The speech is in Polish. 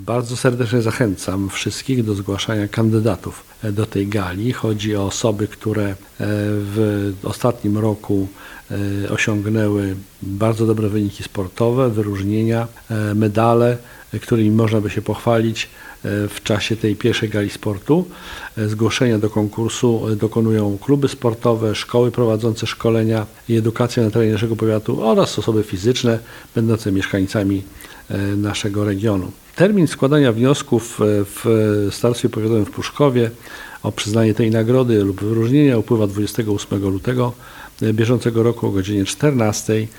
Bardzo serdecznie zachęcam wszystkich do zgłaszania kandydatów do tej gali. Chodzi o osoby, które w ostatnim roku osiągnęły bardzo dobre wyniki sportowe, wyróżnienia, medale, którymi można by się pochwalić w czasie tej pierwszej gali sportu. Zgłoszenia do konkursu dokonują kluby sportowe, szkoły prowadzące szkolenia i edukację na terenie naszego powiatu oraz osoby fizyczne będące mieszkańcami naszego regionu. Termin składania wniosków w Starostwie Powiatowym w Pruszkowie o przyznanie tej nagrody lub wyróżnienia upływa 28 lutego bieżącego roku o godzinie 14.